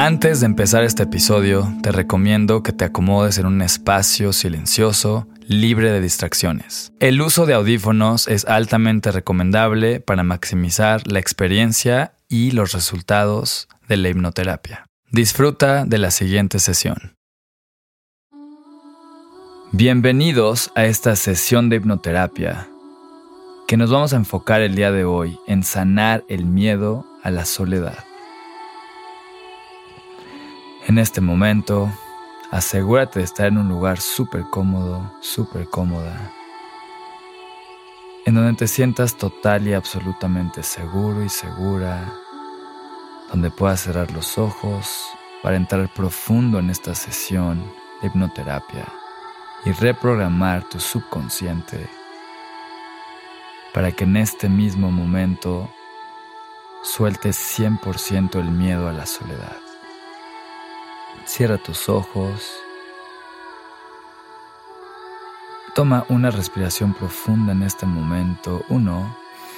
Antes de empezar este episodio, te recomiendo que te acomodes en un espacio silencioso, libre de distracciones. El uso de audífonos es altamente recomendable para maximizar la experiencia y los resultados de la hipnoterapia. Disfruta de la siguiente sesión. Bienvenidos a esta sesión de hipnoterapia, que nos vamos a enfocar el día de hoy en sanar el miedo a la soledad. En este momento, asegúrate de estar en un lugar súper cómodo, súper cómoda, en donde te sientas total y absolutamente seguro y segura, donde puedas cerrar los ojos para entrar profundo en esta sesión de hipnoterapia y reprogramar tu subconsciente para que en este mismo momento sueltes 100% el miedo a la soledad. Cierra tus ojos. Toma una respiración profunda en este momento. 1.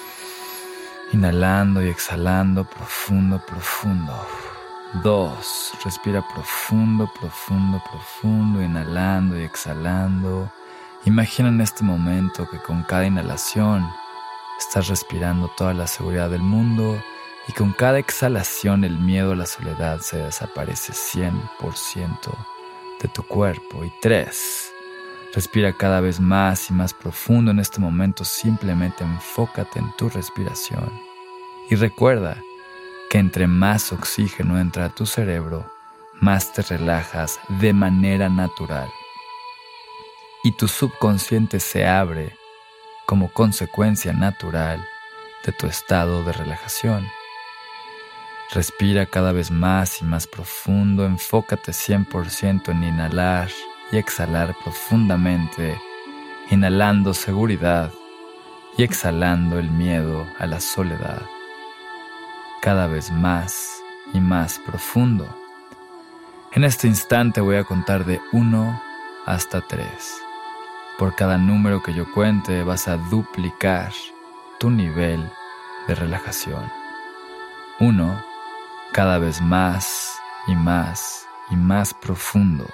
Inhalando y exhalando profundo, profundo. 2. Respira profundo, profundo, profundo. Inhalando y exhalando. Imagina en este momento que con cada inhalación estás respirando toda la seguridad del mundo. Y con cada exhalación el miedo a la soledad se desaparece 100% de tu cuerpo. Y 3. Respira cada vez más y más profundo en este momento. Simplemente enfócate en tu respiración. Y recuerda que entre más oxígeno entra a tu cerebro, más te relajas de manera natural. Y tu subconsciente se abre como consecuencia natural de tu estado de relajación. Respira cada vez más y más profundo, enfócate 100% en inhalar y exhalar profundamente, inhalando seguridad y exhalando el miedo a la soledad. Cada vez más y más profundo. En este instante voy a contar de 1 hasta 3. Por cada número que yo cuente vas a duplicar tu nivel de relajación. 1. Cada vez más y más y más profundo.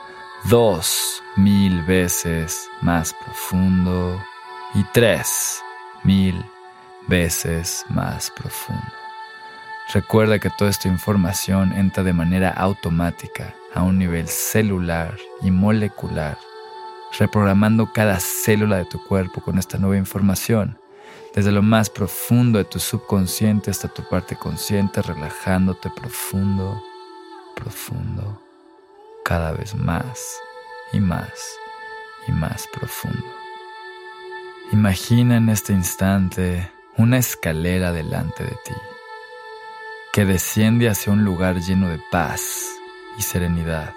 2. 1000 veces más profundo. Y 3. 1000 veces más profundo. Recuerda que toda esta información entra de manera automática a un nivel celular y molecular, reprogramando cada célula de tu cuerpo con esta nueva información. Desde lo más profundo de tu subconsciente hasta tu parte consciente, relajándote profundo, profundo, cada vez más y más y más profundo. Imagina en este instante una escalera delante de ti, que desciende hacia un lugar lleno de paz y serenidad.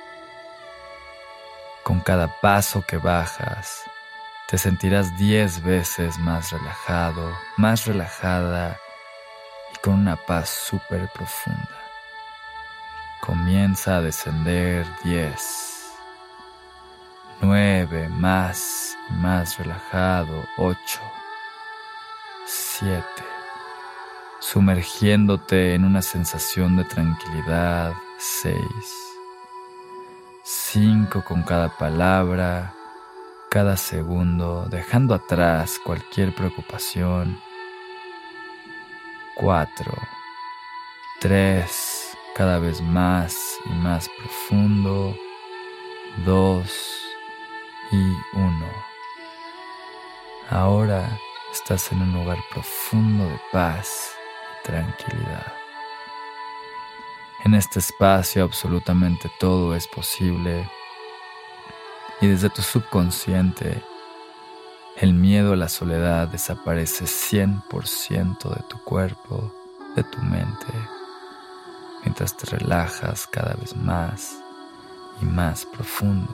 Con cada paso que bajas, te sentirás 10 veces más relajado, más relajada y con una paz súper profunda. Comienza a descender 10, 9, más y más relajado, 8, 7, sumergiéndote en una sensación de tranquilidad, 6, 5 con cada palabra, cada segundo, dejando atrás cualquier preocupación. 4, 3, cada vez más y más profundo. 2 y 1. Ahora estás en un lugar profundo de paz y tranquilidad. En este espacio absolutamente todo es posible. Y desde tu subconsciente, el miedo a la soledad desaparece 100% de tu cuerpo, de tu mente, mientras te relajas cada vez más y más profundo.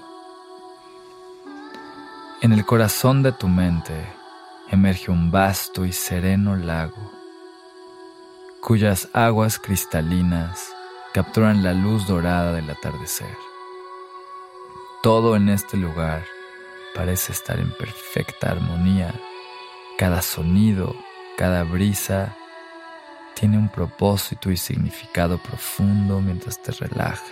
En el corazón de tu mente emerge un vasto y sereno lago, cuyas aguas cristalinas capturan la luz dorada del atardecer. Todo en este lugar parece estar en perfecta armonía. Cada sonido, cada brisa tiene un propósito y significado profundo mientras te relajas.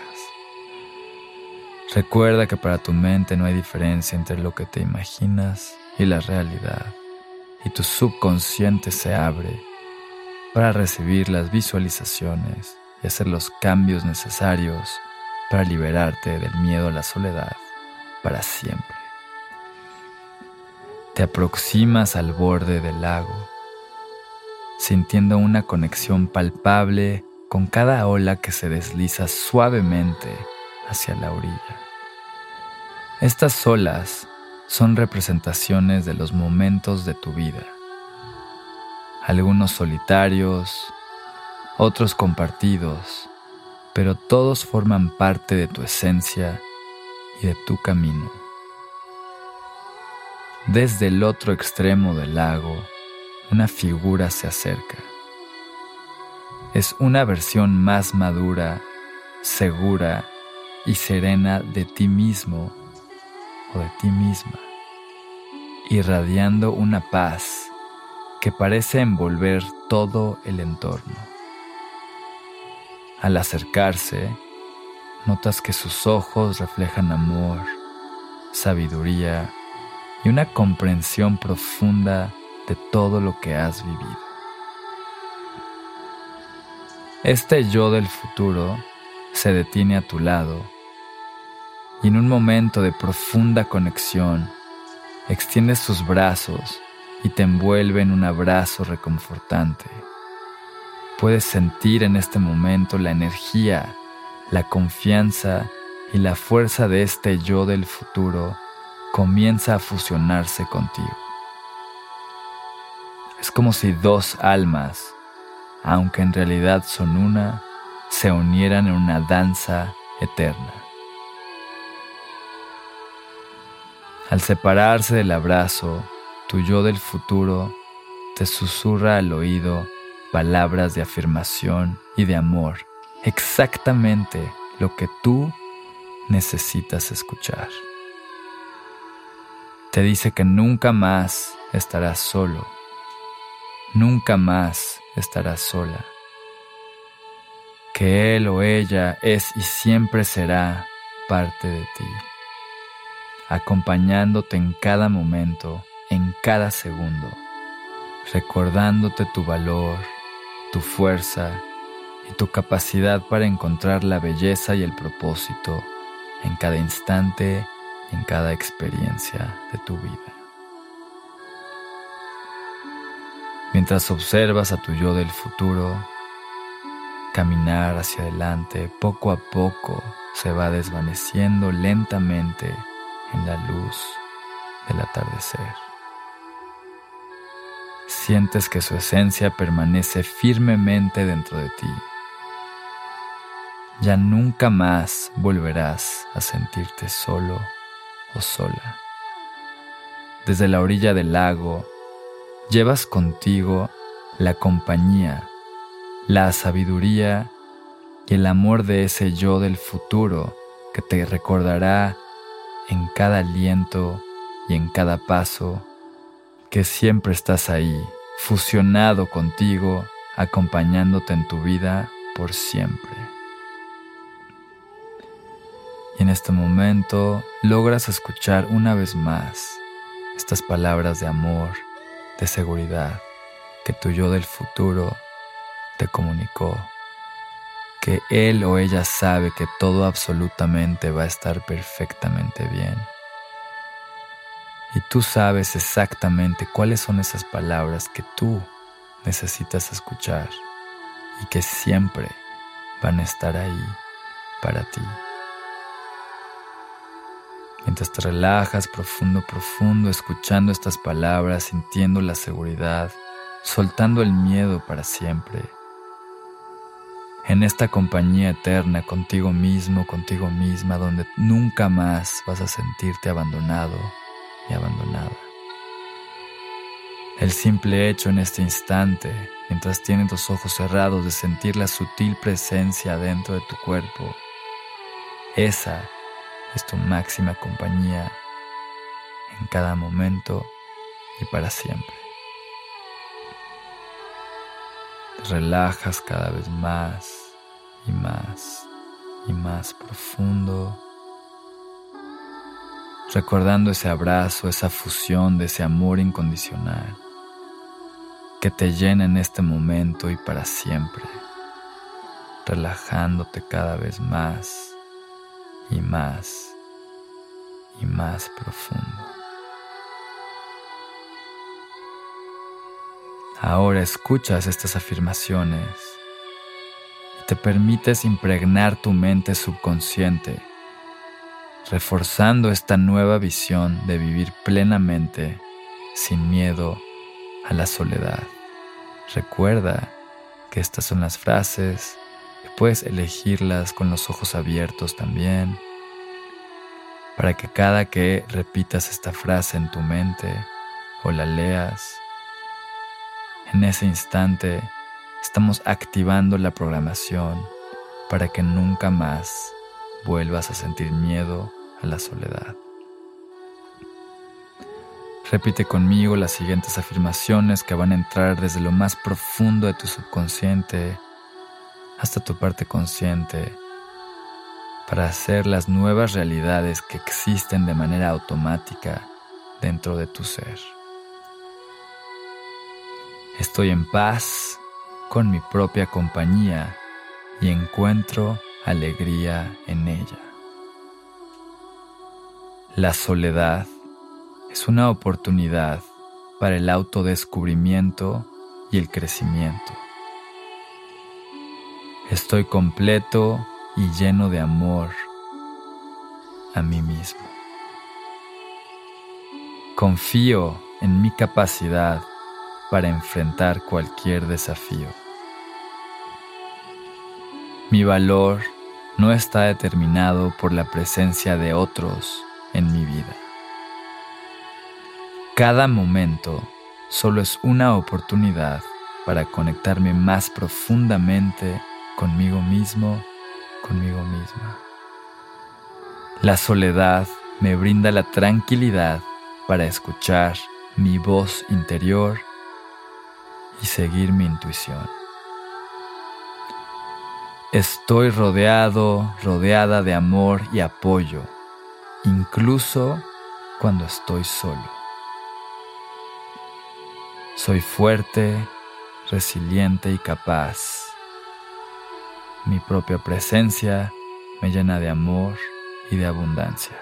Recuerda que para tu mente no hay diferencia entre lo que te imaginas y la realidad, y tu subconsciente se abre para recibir las visualizaciones y hacer los cambios necesarios para liberarte del miedo a la soledad para siempre. Te aproximas al borde del lago, sintiendo una conexión palpable con cada ola que se desliza suavemente hacia la orilla. Estas olas son representaciones de los momentos de tu vida, algunos solitarios, otros compartidos, pero todos forman parte de tu esencia y de tu camino. Desde el otro extremo del lago, una figura se acerca. Es una versión más madura, segura y serena de ti mismo o de ti misma, irradiando una paz que parece envolver todo el entorno. Al acercarse, notas que sus ojos reflejan amor, sabiduría y una comprensión profunda de todo lo que has vivido. Este yo del futuro se detiene a tu lado y en un momento de profunda conexión extiende sus brazos y te envuelve en un abrazo reconfortante. Puedes sentir en este momento la energía, la confianza y la fuerza de este yo del futuro comienza a fusionarse contigo. Es como si dos almas, aunque en realidad son una, se unieran en una danza eterna. Al separarse del abrazo, tu yo del futuro te susurra al oído palabras de afirmación y de amor, exactamente lo que tú necesitas escuchar. Te dice que nunca más estarás solo, nunca más estarás sola, que él o ella es y siempre será parte de ti, acompañándote en cada momento, en cada segundo, recordándote tu valor, tu fuerza y tu capacidad para encontrar la belleza y el propósito en cada instante y en cada experiencia de tu vida. Mientras observas a tu yo del futuro caminar hacia adelante, poco a poco se va desvaneciendo lentamente en la luz del atardecer. Sientes que su esencia permanece firmemente dentro de ti. Ya nunca más volverás a sentirte solo o sola. Desde la orilla del lago, llevas contigo la compañía, la sabiduría y el amor de ese yo del futuro que te recordará en cada aliento y en cada paso que siempre estás ahí, fusionado contigo, acompañándote en tu vida por siempre. Y en este momento logras escuchar una vez más estas palabras de amor, de seguridad, que tu yo del futuro te comunicó, que él o ella sabe que todo absolutamente va a estar perfectamente bien. Y tú sabes exactamente cuáles son esas palabras que tú necesitas escuchar y que siempre van a estar ahí para ti. Mientras te relajas profundo, escuchando estas palabras, sintiendo la seguridad, soltando el miedo para siempre. En esta compañía eterna contigo mismo, contigo misma, donde nunca más vas a sentirte abandonado y abandonada. El simple hecho en este instante, mientras tienes los ojos cerrados, de sentir la sutil presencia dentro de tu cuerpo, esa es tu máxima compañía en cada momento y para siempre. Te relajas cada vez más y más y más profundo, recordando ese abrazo, esa fusión de ese amor incondicional que te llena en este momento y para siempre, relajándote cada vez más y más y más profundo. Ahora escuchas estas afirmaciones y te permites impregnar tu mente subconsciente, reforzando esta nueva visión de vivir plenamente, sin miedo a la soledad. Recuerda que estas son las frases, que puedes elegirlas con los ojos abiertos también, para que cada que repitas esta frase en tu mente o la leas, en ese instante estamos activando la programación para que nunca más vuelvas a sentir miedo a la soledad. Repite conmigo las siguientes afirmaciones que van a entrar desde lo más profundo de tu subconsciente hasta tu parte consciente para hacer las nuevas realidades que existen de manera automática dentro de tu ser. Estoy en paz con mi propia compañía y encuentro alegría en ella. La soledad es una oportunidad para el autodescubrimiento y el crecimiento. Estoy completo y lleno de amor a mí mismo. Confío en mi capacidad para enfrentar cualquier desafío. Mi valor no está determinado por la presencia de otros en mi vida. Cada momento solo es una oportunidad para conectarme más profundamente conmigo mismo, conmigo misma. La soledad me brinda la tranquilidad para escuchar mi voz interior y seguir mi intuición. Estoy rodeada de amor y apoyo, incluso cuando estoy solo. Soy fuerte, resiliente y capaz. Mi propia presencia me llena de amor y de abundancia.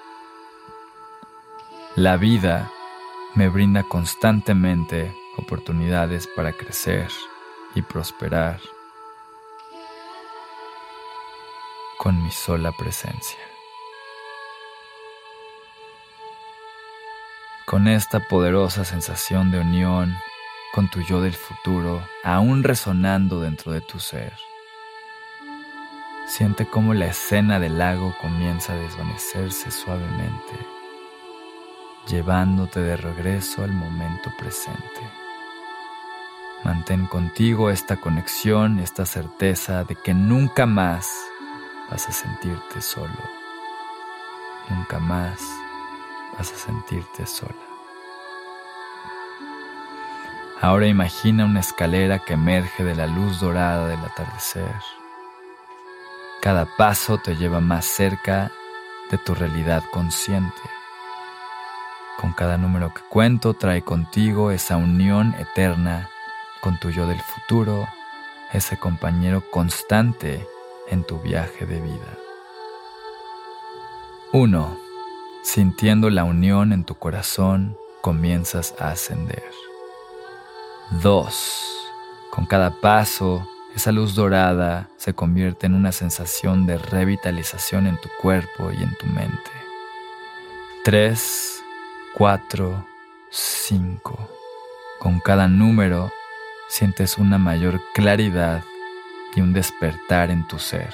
La vida me brinda constantemente oportunidades para crecer y prosperar con mi sola presencia. Con esta poderosa sensación de unión con tu yo del futuro, aún resonando dentro de tu ser, siente cómo la escena del lago comienza a desvanecerse suavemente, llevándote de regreso al momento presente. Mantén contigo esta conexión, esta certeza de que nunca más vas a sentirte solo. Nunca más vas a sentirte sola. Ahora imagina una escalera que emerge de la luz dorada del atardecer. Cada paso te lleva más cerca de tu realidad consciente. Con cada número que cuento trae contigo esa unión eterna con tu yo del futuro, ese compañero constante en tu viaje de vida. 1. Sintiendo la unión en tu corazón, comienzas a ascender. 2. Con cada paso, esa luz dorada se convierte en una sensación de revitalización en tu cuerpo y en tu mente. 3, 4, 5. Con cada número, sientes una mayor claridad y un despertar en tu ser.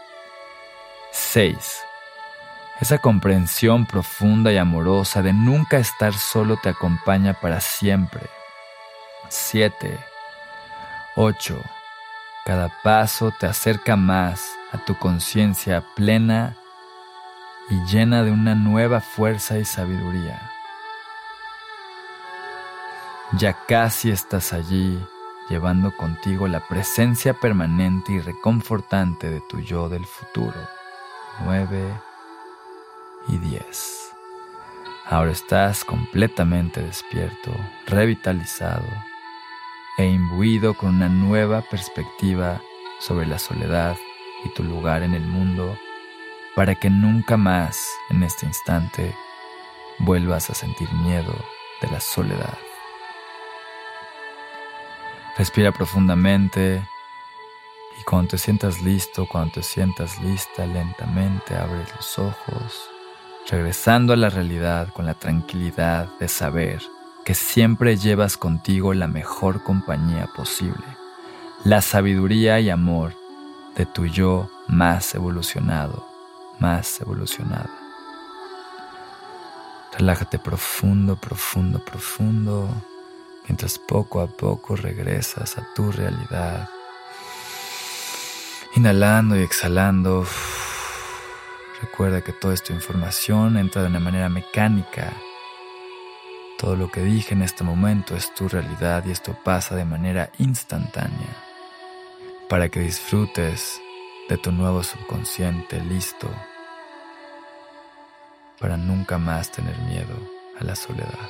6. Esa comprensión profunda y amorosa de nunca estar solo te acompaña para siempre. 7. 8. Cada paso te acerca más a tu conciencia plena y llena de una nueva fuerza y sabiduría. Ya casi estás allí, llevando contigo la presencia permanente y reconfortante de tu yo del futuro. 9 y 10. Ahora estás completamente despierto, revitalizado e imbuido con una nueva perspectiva sobre la soledad y tu lugar en el mundo, para que nunca más en este instante vuelvas a sentir miedo de la soledad. Respira profundamente y cuando te sientas listo, cuando te sientas lista, lentamente abres los ojos, regresando a la realidad con la tranquilidad de saber que siempre llevas contigo la mejor compañía posible, la sabiduría y amor de tu yo más evolucionado, más evolucionada. Relájate profundo, profundo, profundo, mientras poco a poco regresas a tu realidad. Inhalando y exhalando. Recuerda que toda esta información entra de una manera mecánica. Todo lo que dije en este momento es tu realidad y esto pasa de manera instantánea para que disfrutes de tu nuevo subconsciente listo para nunca más tener miedo a la soledad.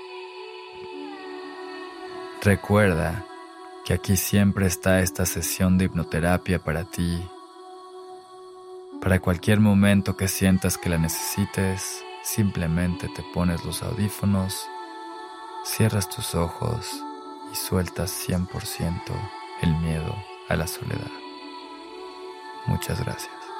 Recuerda que aquí siempre está esta sesión de hipnoterapia para ti. Para cualquier momento que sientas que la necesites, simplemente te pones los audífonos, cierras tus ojos y sueltas 100% el miedo a la soledad. Muchas gracias.